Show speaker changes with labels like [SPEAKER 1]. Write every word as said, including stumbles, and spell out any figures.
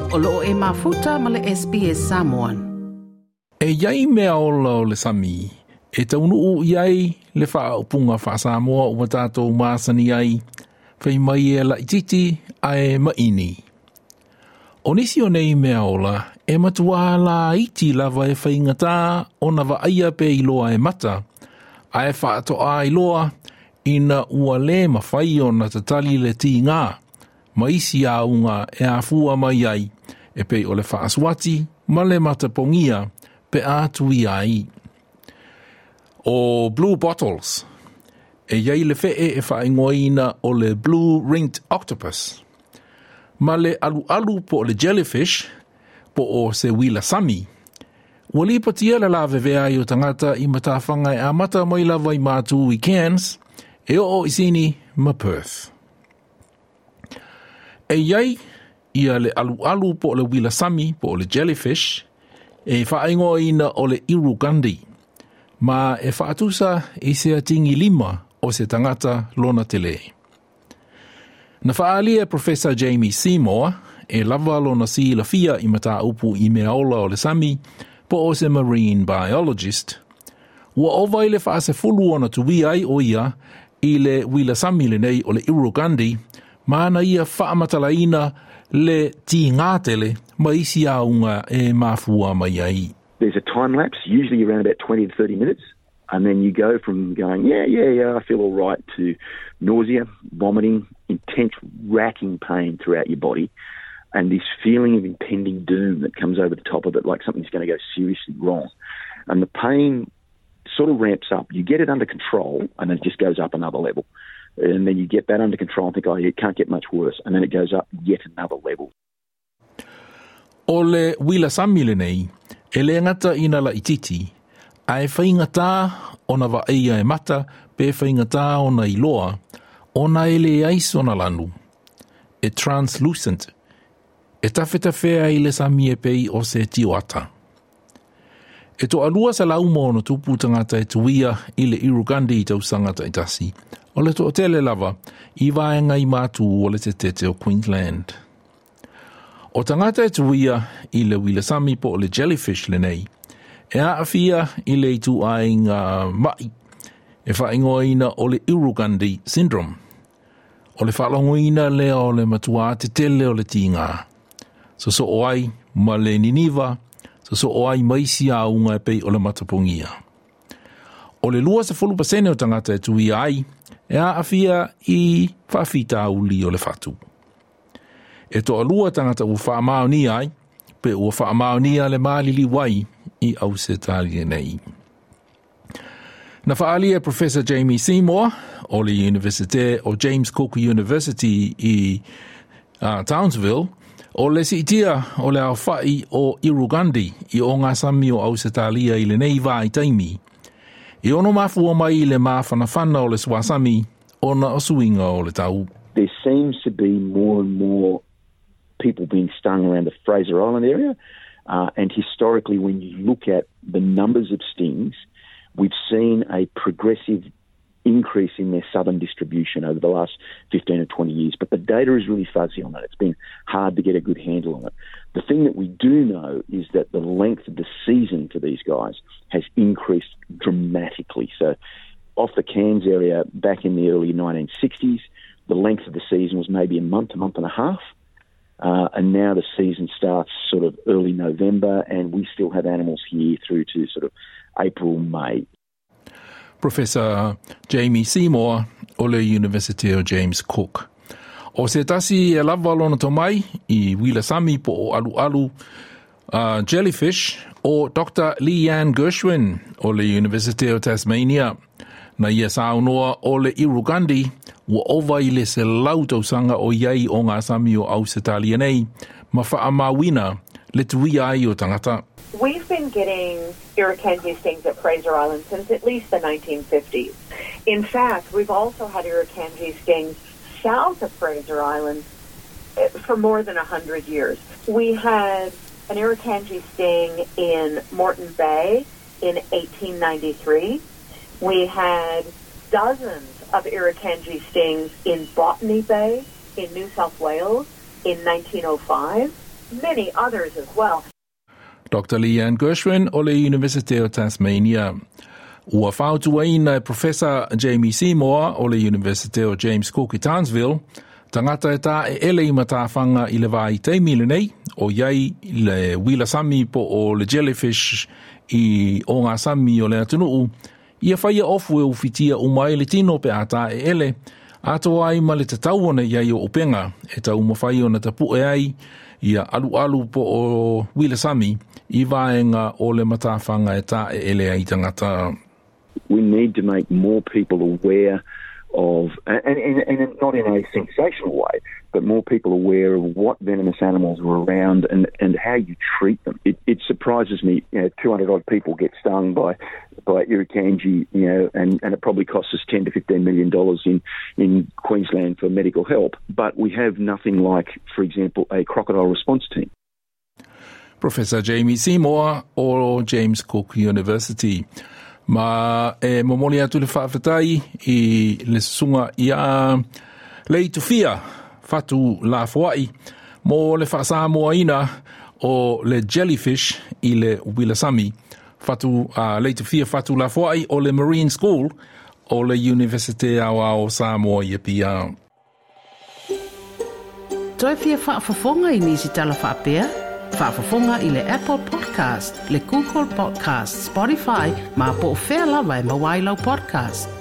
[SPEAKER 1] O loo e mafuta ma le S B S Samoan.
[SPEAKER 2] E iai mea ola o le sami, e taunu u iai le wha upunga wha Samoa ua tātou māsani ai, whai mai e la ititi a e maini. O nisi o nei mea ola, e matua la iti lava e whai ngatā o na wa aia pe iloa e mata, a e wha ato a iloa ina ua le ma whai o na tatali le ti ngā, ma isi a unga e a fua mai ai, e pe o le wha aswati, ma le mata pongia, pe ātui ai. O Blue Bottles, e iai le whee e whaingoina o le Blue Ringed Octopus. Ma le alu alu po le Jellyfish, po o se wila sami. Ua li patia le la vevea i o tangata i matawhanga e a mata mai lava i mātu i Cairns, e o o isini ma Perth. E iai, ia le alu alu po le wila sami, po le Jellyfish, e whaingoina o le Irukandi, ma e whaatusa i se atingi lima o se tangata lona tele. Na whaalia Professor Jamie Seymour e lava lona si la fia i mata upu i mea ola o le sami po o se marine biologist. Ua ovai le whaase fulu ona tuwi ai o ia i le wila sami le nei o le Irukandi, ma na ia whaamatalaina le ti ngātele ma isi aunga e mafua mai ai.
[SPEAKER 3] There's a time lapse, usually around about twenty to thirty minutes, and then you go from going, yeah, yeah, yeah, I feel all right, to nausea, vomiting, intense racking pain throughout your body, and this feeling of impending doom that comes over the top of it, like something's going to go seriously wrong. And the pain sort of ramps up. You get it under control, and it just goes up another level. And then you get that under control and think, oh, it can't get much worse. And then it goes up yet another level.
[SPEAKER 2] O le wila samile nei, e le ngata ina la ititi, a e whaingata o na wa eia e mata, pe whaingata o na iloa, o na ele aiso na lanu. E translucent, e tawheta whea i le sami e pei o se tioata. E to alua sa lauma o na tupu tangata e tuia i le Irukandi i tau sangata i tasi, o le to o tele lava, i vaenga i mātu o le te tete o Queensland. O tangata e tuia i le wila sami po o le Jellyfish le nei, e a awhia i le i tu ainga mai, e whaingoina o le Irukandi syndrome, o le whalongoina le o le matua te tele o le tinga. So so oai ma le Niniva, so so oai maisi a unga e pei o le matapongia. O le lua se fulu pasene o tangata e tuia ai, e a awhia i whawhita uli o le whatu. E to alua tangata ua whaamao ni ai, pe ua whaamao ni a le maalili wai i au se tālia nei. Na whaalia Professor Jamie Seymour o le Universite o James Cook University i uh, Townsville, o le sitia o le au whai o Irukandi i o ngā sami o au se tālia i le nei wā i taimi. I ono mafua mai le mawhanawhana o le swasami o na osuinga o le tau.
[SPEAKER 3] There seems to be more and more people being stung around the Fraser Island area. Uh, and historically, when you look at the numbers of stings, we've seen a progressive increase in their southern distribution over the last fifteen or twenty years. But the data is really fuzzy on that. It's been hard to get a good handle on it. The thing that we do know is that the length of the season for these guys has increased dramatically. So off the Cairns area back in the early nineteen sixties, the length of the season was maybe a month, a month and a half. Uh, and now the season starts sort of early November, and we still have animals here through to sort of April, May.
[SPEAKER 2] Professor Jamie Seymour o le University of James Cook. O se tasi e lava lona to mai i wila sami po o alu alu uh, Jellyfish o Doctor Leanne Gershwin o le University of Tasmania. Na ia saunoa o le Irukandi ua ova i le se lautausanga o iai o ngā sami o au se talia nei, ma whaamawina le tuia ai o tangata.
[SPEAKER 4] We've been getting Irukandji stings at Fraser Island since at least the nineteen fifties. In fact, we've also had Irukandji stings south of Fraser Island for more than one hundred years. We had an Irukandji sting in Moreton Bay in eighteen ninety-three. We had dozens of Irukandji stings in Botany Bay in New South Wales in nineteen oh five. many others as well.
[SPEAKER 2] Doctor Leanne Gershwin o le University of Tasmania. Ua whautua ina Professor Jamie Seymour o le University of James Cook i Townsville, tangata e tā e ele i matawhanga i le vai teimile nei, o iai le wila sami po o le jellyfish i o ngā sami o le atunuu, ia whaia ofu e ufitia umai le tino pe ata e ele, ato ai ma le tatau ona iai o upenga, e tau mawhai ona tapu e ai, ia alu alu po o wila sami, i vaenga o le matawhanga e tā e ele ai tangata.
[SPEAKER 3] We need to make more people aware of, and, and, and not in a sensational way, but more people aware of what venomous animals are around and, and how you treat them. It, it surprises me, you know, two hundred odd people get stung by by irukandji, you know, and, and it probably costs us ten to fifteen million dollars in, in Queensland for medical help. But we have nothing like, for example, a crocodile response team.
[SPEAKER 2] Professor Jamie Seymour o James Cook University. Ma e momoli atu le whaafetai i le sunga i a lei tufia fatu la Hawaii mo le whaasamoa ina o le jellyfish i le Wilasami fatu a uh, lei tufia fatu la Hawaii o le Marine School o le University awa o Samoa i pia.
[SPEAKER 1] Toi fia whaafafonga i nisi tala whaapea? Whaafafonga i le Apple Podcast, le Google Podcast, Spotify, ma po whea lawa e mawailau podcast.